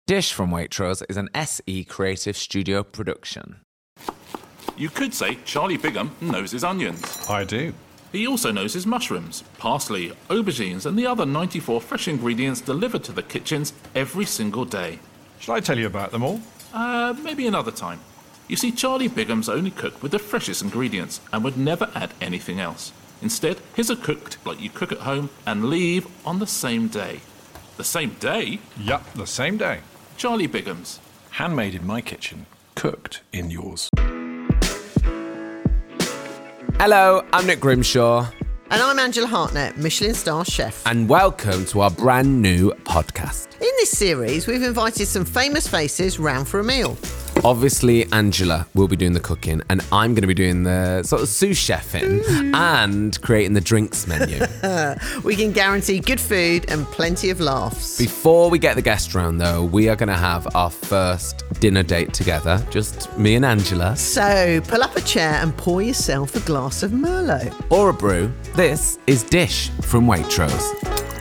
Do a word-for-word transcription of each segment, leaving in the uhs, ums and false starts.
Dish from Waitrose is an S E Creative Studio production. You could say Charlie Bigham knows his onions. I do. He also knows his mushrooms, parsley, aubergines and the other ninety-four fresh ingredients delivered to the kitchens every single day. Shall I tell you about them all? Uh, maybe another time. You see, Charlie Bigham's only cook with the freshest ingredients and would never add anything else. Instead, his are cooked like you cook at home and leave on the same day. The same day? Yup, the same day. Charlie Bigham's. Handmade in my kitchen, cooked in yours. Hello, I'm Nick Grimshaw. And I'm Angela Hartnett, Michelin star chef. And welcome to our brand new podcast. In this series, we've invited some famous faces round for a meal. Obviously, Angela will be doing the cooking, and I'm going to be doing the sort of sous chefing mm. and creating the drinks menu. We can guarantee good food and plenty of laughs. Before we get the guests round, though, we are going to have our first dinner date together, just me and Angela. So, pull up a chair and pour yourself a glass of Merlot. Or a brew. This is Dish from Waitrose.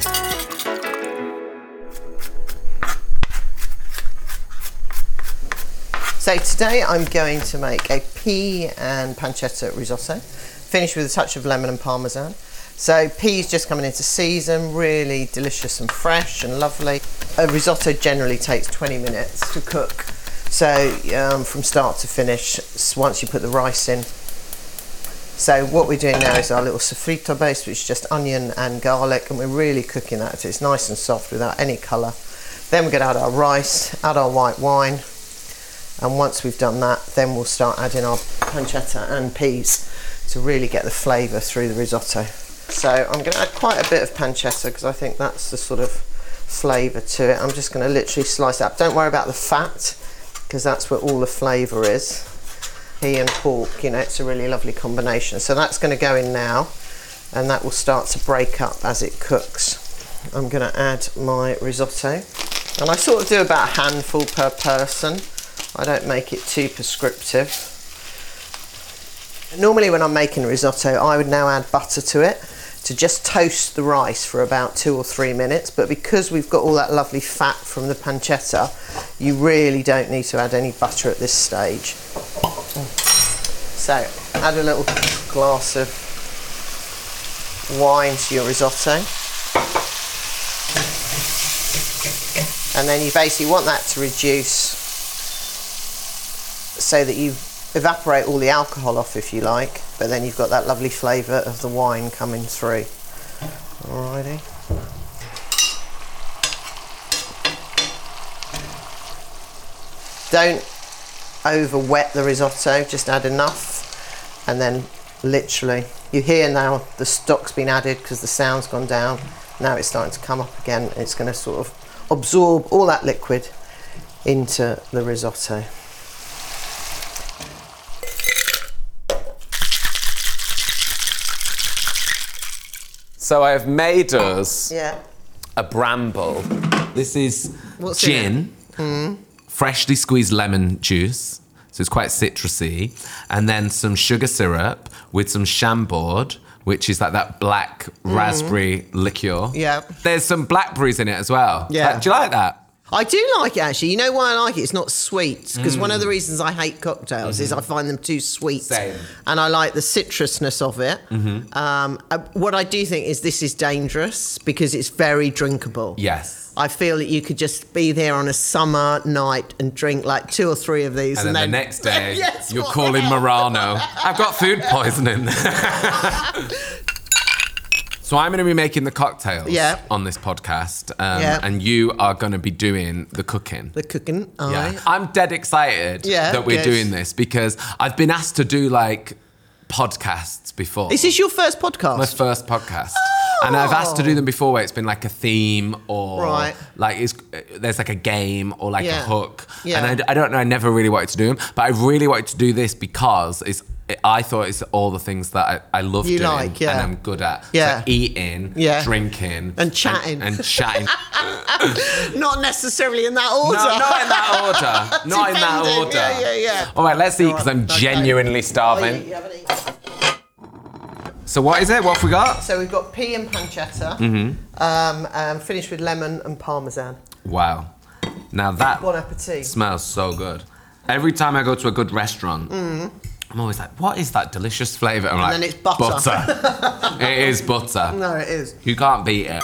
So today I'm going to make a pea and pancetta risotto, finished with a touch of lemon and parmesan. So peas just coming into season, really delicious and fresh and lovely. A risotto generally takes twenty minutes to cook. So um, from start to finish, once you put the rice in. So what we're doing now is our little sofrito base, which is just onion and garlic, and we're really cooking that so it's nice and soft without any colour. Then we're going to add our rice, add our white wine. And once we've done that, then we'll start adding our pancetta and peas to really get the flavour through the risotto. So I'm going to add quite a bit of pancetta because I think that's the sort of flavour to it. I'm just going to literally slice it up. Don't worry about the fat because that's where all the flavour is. Pea and pork, you know, it's a really lovely combination. So that's going to go in now and that will start to break up as it cooks. I'm going to add my risotto and I sort of do about a handful per person. I don't make it too prescriptive. Normally when I'm making risotto, I would now add butter to it to just toast the rice for about two or three minutes. But because we've got all that lovely fat from the pancetta, you really don't need to add any butter at this stage. So add a little glass of wine to your risotto. And then you basically want that to reduce so that you evaporate all the alcohol off if you like, but then you've got that lovely flavour of the wine coming through. Alrighty. Don't over wet the risotto, just add enough and then literally, you hear now the stock's been added because the sound's gone down. Now it's starting to come up again. It's going to sort of absorb all that liquid into the risotto. So I have made us yeah. a bramble. This is What's gin, mm. freshly squeezed lemon juice, so it's quite citrusy, and then some sugar syrup with some Chambord, which is like that black mm. raspberry liqueur. Yeah. There's some blackberries in it as well. Yeah. Uh, do you like that? I do like it actually. You know why I like it? It's not sweet. Because mm. one of the reasons I hate cocktails mm-hmm. is I find them too sweet. Same. And I like the citrusness of it. Mm-hmm. Um, uh, what I do think is this is dangerous because it's very drinkable. Yes. I feel that you could just be there on a summer night and drink like two or three of these. And, and then, then the next day, yes, you're calling Murano. I've got food poisoning. So I'm going to be making the cocktails yeah. on this podcast, um, yeah. and you are going to be doing the cooking. The cooking, aye. Yeah. I'm dead excited yeah, that we're yes. doing this because I've been asked to do like podcasts before. Is this your first podcast? My first podcast. Oh. And I've asked to do them before where it's been like a theme or right. like it's, there's like a game or like yeah. a hook. Yeah. And I, I don't know, I never really wanted to do them, but I really wanted to do this because it's I thought it's all the things that I, I love you doing like, yeah. and I'm good at. Yeah. So eating, yeah. drinking. And chatting. And, and chatting. Not necessarily in that order. No, not in that order. Not in that order. Yeah, yeah, yeah. All right, let's eat because I'm okay. genuinely starving. Oh, you haven't eaten. So what is it? What have we got? So we've got pea and pancetta, mm-hmm. um, um, finished with lemon and parmesan. Wow. Now that Bon appetit. smells so good. Every time I go to a good restaurant, mm. I'm always like, what is that delicious flavour? I'm And like, then it's butter. Butter. It is butter. No, it is. You can't beat it.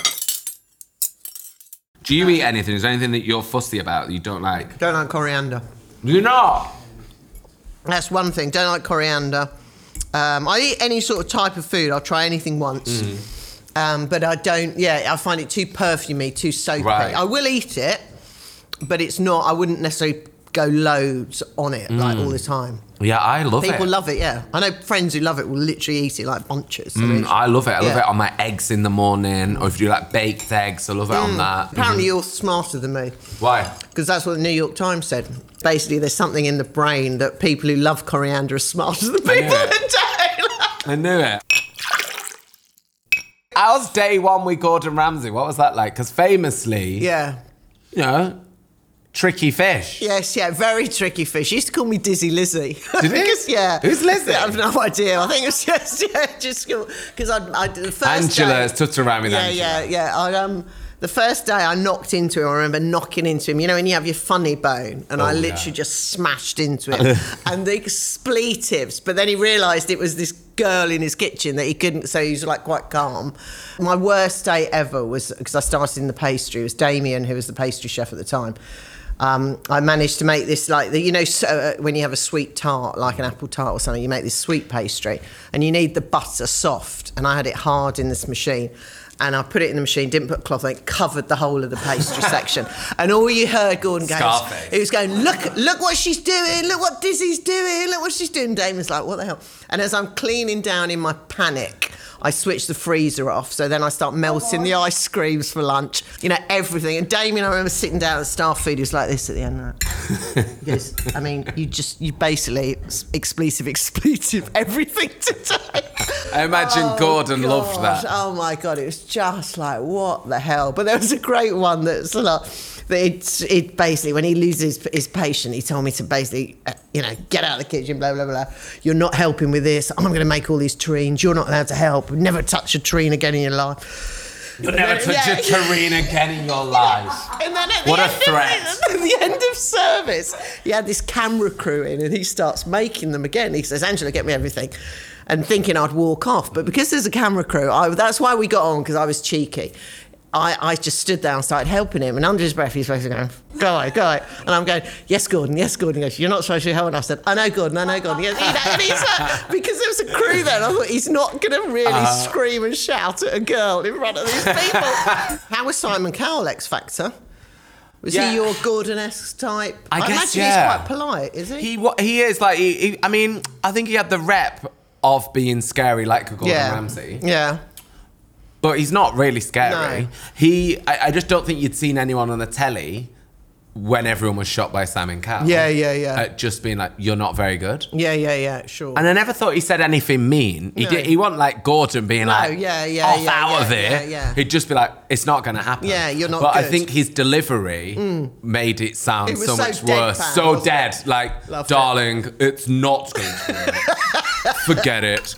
Do you eat anything? Is there anything that you're fussy about that you don't like? Don't like coriander. You're not? That's one thing. Don't like coriander. Um, I eat any sort of type of food. I'll try anything once. Mm. Um, but I don't, yeah, I find it too perfumey, too soapy. Right. I will eat it, but it's not, I wouldn't necessarily go loads on it, mm. like, all the time. Yeah, I love People it. People love it, yeah. I know friends who love it will literally eat it like bunches. Mm, I love it. I love yeah. it on my eggs in the morning, or if you do like baked eggs, I love it mm. on that. Apparently mm-hmm. you're smarter than me. Why? Because that's what the New York Times said. Basically, there's something in the brain that people who love coriander are smarter than people that don't. I knew it. How's day one with Gordon Ramsay? What was that like? Because famously, yeah, you know, tricky fish. Yes, yeah, very tricky fish. He used to call me Dizzy Lizzie. Did he? Because, yeah. Who's Lizzie? I have no idea. I think it was just, yeah, just because I, I, the first Angela, day, it's touched around with yeah, Angela. Yeah, yeah, yeah. I, um, the first day I knocked into him, I remember knocking into him. You know when you have your funny bone? And oh, I literally yeah. just smashed into him. And the expletives. But then he realised it was this girl in his kitchen that he couldn't, so he was like quite calm. My worst day ever was, because I started in the pastry, it was Damien, who was the pastry chef at the time. Um, I managed to make this, like, the, you know, so, uh, when you have a sweet tart, like an apple tart or something, you make this sweet pastry and you need the butter soft. And I had it hard in this machine. And I put it in the machine, didn't put cloth on it, covered the whole of the pastry section. And all you heard Gordon go, he was going, look, look what she's doing, look what Dizzy's doing, look what she's doing. Damon's like, what the hell? And as I'm cleaning down in my panic, I switch the freezer off, so then I start melting the ice creams for lunch, you know, everything. And Damien, I remember sitting down at staff food, he was like this at the end of that. He goes, I mean, you just, you basically, expletive, expletive, everything today. I imagine oh, Gordon God. loved that. Oh my God, it was just like, what the hell? But there was a great one that's like, that it, it basically, when he loses his patient, he told me to basically, uh, you know, get out of the kitchen, blah, blah, blah. You're not helping with this. I'm going to make all these terrines. You're not allowed to help. Never touch a terrine again in your life. You'll never touch yeah. a terrine again in your life. And then at what the a end threat. Of, at the end of service, he had this camera crew in and he starts making them again. He says, Angela, get me everything. And thinking I'd walk off. But because there's a camera crew, I, that's why we got on, because I was cheeky. I, I just stood there and started helping him, and under his breath he's basically going, go away, go away. And I'm going, yes, Gordon, yes, Gordon. He goes, you're not supposed to help. And I said, I know, Gordon, I know, Gordon. He goes, you know, and he's like, because there was a crew there, and I thought, he's not going to really uh, scream and shout at a girl in front of these people. How was Simon Cowell, X Factor? Was yeah. he your Gordon-esque type? I, I guess, imagine yeah. he's quite polite, is he? He, he is, like, he, he, I mean, I think he had the rep of being scary like a Gordon yeah. Ramsay. Yeah. But he's not really scary. No. He, I, I just don't think you'd seen anyone on the telly when everyone was shot by Simon Cowell. Yeah, yeah, yeah. Uh, just being like, you're not very good. Yeah, yeah, yeah, sure. And I never thought he said anything mean. He No. did. He wasn't like Gordon being No, like, yeah, yeah, off yeah, out yeah, of it. yeah, yeah. He'd just be like, it's not going to happen. Yeah, you're not But good. I think his delivery mm. made it sound It was so, so much deadpan, worse. So wasn't dead. it? Like, Loved darling, it. it's not going to work. Forget it.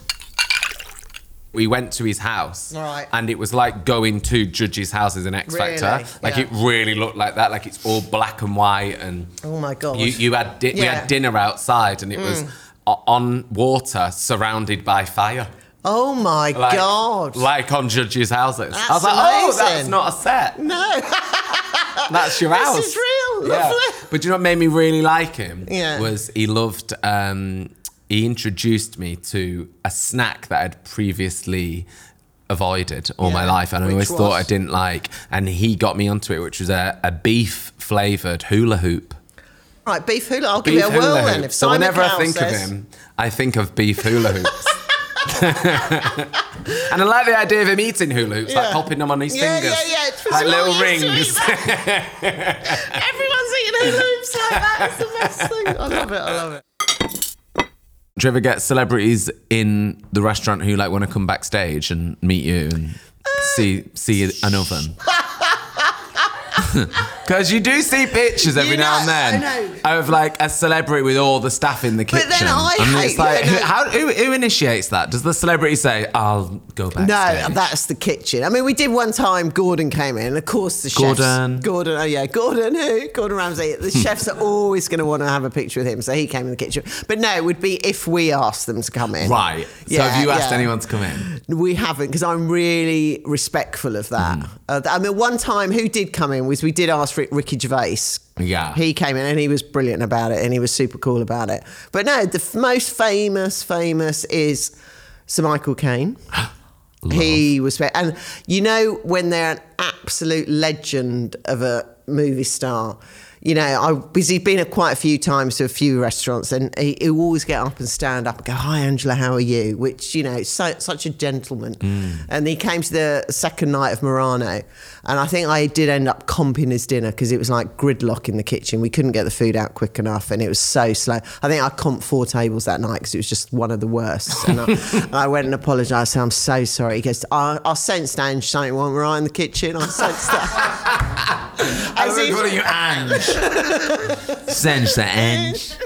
We went to his house, right. and it was like going to judges' houses in X Factor. Really? Like Yeah. it really looked like that. Like it's all black and white, and oh my God, you, you had di- we Yeah. had dinner outside, and it Mm. was o- on water, surrounded by fire. Oh my Like, God! like on judges' houses. That's I was like, oh, amazing. that's not a set. No, That's your house. This is real. Yeah. Lovely. But do you know what made me really like him? Yeah. Was he loved. Um, he introduced me to a snack that I'd previously avoided all Yeah, my life, and I which always was? thought I didn't like, and he got me onto it, which was a, a beef flavoured hula hoop. Right, beef hula. I'll Beef give it a hula whirl hoop. then. If so Simon whenever I Cowell think says... of him, I think of beef hula hoops. And I like the idea of him eating hula hoops, Yeah. like popping them on his Yeah, fingers, yeah, yeah. It's for like so little long you used to rings. eat Everyone's eating hula hoops like that. It's the best thing. I love it. I love it. Do you ever get celebrities in the restaurant who like want to come backstage and meet you and see see an oven? Because you do see pictures every You now know, and I then of like a celebrity with all the staff in the kitchen. But then I and hate- it's like, yeah, who, no. how, who, who initiates that? Does the celebrity say, "I'll go backstage"? No, that's the kitchen. I mean, we did one time. Gordon came in, and of course the chefs. Gordon. Gordon. Oh yeah, Gordon. Who? Gordon Ramsay. The chefs are always going to want to have a picture with him, so he came in the kitchen. But no, it would be if we asked them to come in. Right. So Yeah, have you asked yeah. anyone to come in? We haven't, because I'm really respectful of that. Mm. Uh, I mean, one time who did come in was we did ask Rick, Ricky Gervais. Yeah. He came in and he was brilliant about it and he was super cool about it. But no, the f- most famous, famous is Sir Michael Caine. He was, fa- and you know, when they're an absolute legend of a movie star, you know, I because he's been at quite a few times to a few restaurants, and he, he'll always get up and stand up and go, "Hi, Angela, how are you?" Which, you know, so, such a gentleman. Mm. And he came to the second night of Murano, and I think I did end up comping his dinner because it was like gridlock in the kitchen. We couldn't get the food out quick enough, and it was so slow. I think I comped four tables that night because it was just one of the worst. And I, and I went and apologised. Said, "I'm so sorry." He goes, "I, I sensed Ange something went right in the kitchen. I sensed that." I As was if- calling you Ange. Sense the Ange.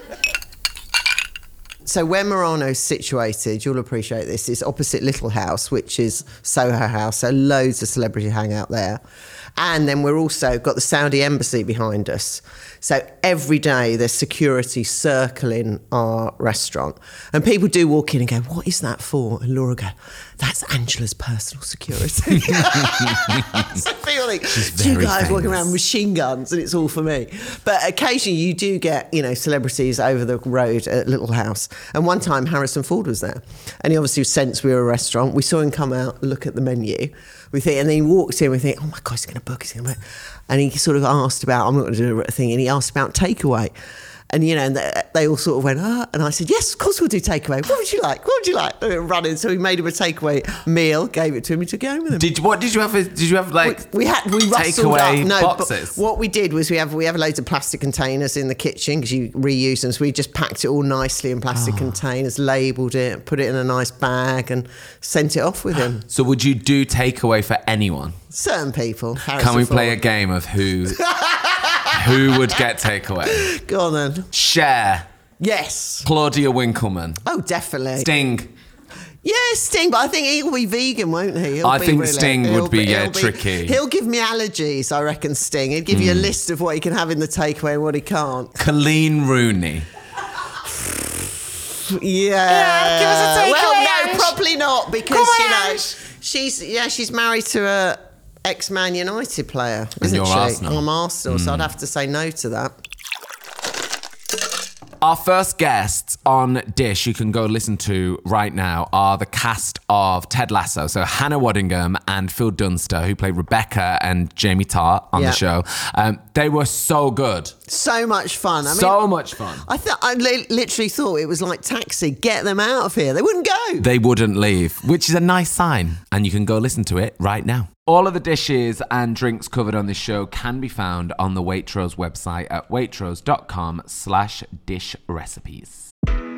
So where Murano's situated, you'll appreciate this, is opposite Little House, which is Soho House, so loads of celebrity hang out there. And then we're also got the Saudi embassy behind us. So every day there's security circling our restaurant. And people do walk in and go, "What is that for?" And Laura go, "That's Angela's personal security." It's a feeling. Two very guys walking famous. around with machine guns, and it's all for me. But occasionally you do get, you know, celebrities over the road at Little House. And one time Harrison Ford was there, and he obviously sensed we were a restaurant. We saw him come out, look at the menu. We think, and then he walks in. We think, "Oh my God, he's going to book. He's going to book." And he sort of asked about, I'm not going to do a thing, and he asked about takeaway. And, you know, and they, they all sort of went, "Ah," and I said, "Yes, of course we'll do takeaway. What would you like? What would you like?" And we were running, so we made him a takeaway meal, gave it to him, he took it home with him. Did you, what did you have? Did you have like We, we had we rustled takeaway up. No, boxes? but what we did was we have we have loads of plastic containers in the kitchen because you reuse them. So we just packed it all nicely in plastic containers, labelled it, put it in a nice bag, and sent it off with him. So would you do takeaway for anyone? Certain people. Can we play a game of who who would get takeaway? Go on then. Cher, Yes. Claudia Winkleman, Oh, definitely. Sting. Yeah, Sting, but I think he'll be vegan, won't he? He'll I be think really- Sting he'll would be, yeah, he'll tricky. He'll give me allergies, I reckon, Sting. He'll give you a list of what he can have in the takeaway and what he can't. Colleen Rooney. Yeah. give us a takeaway, Well, no, Ange. probably not, because, Come on, you know, Ange. she's, yeah, she's married to a ex-Man United player, isn't you're she? Arsenal. I'm Arsenal, so I'd have to say no to that. Our first guests on Dish you can go listen to right now are the cast of Ted Lasso. So Hannah Waddingham and Phil Dunster, who played Rebecca and Jamie Tartt on Yeah. the show. Um, they were so good. So much fun. I mean, so much fun. I thought I li- literally thought it was like Taxi. Get them out of here. They wouldn't go. They wouldn't leave, which is a nice sign. And you can go listen to it right now. All of the dishes and drinks covered on this show can be found on the Waitrose website at waitrose.com slash dish recipes.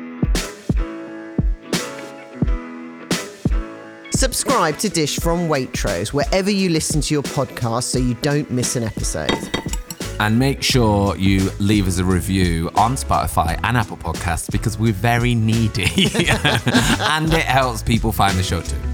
Subscribe to Dish from Waitrose wherever you listen to your podcast so you don't miss an episode. And make sure you leave us a review on Spotify and Apple Podcasts because we're very needy. And it helps people find the show too.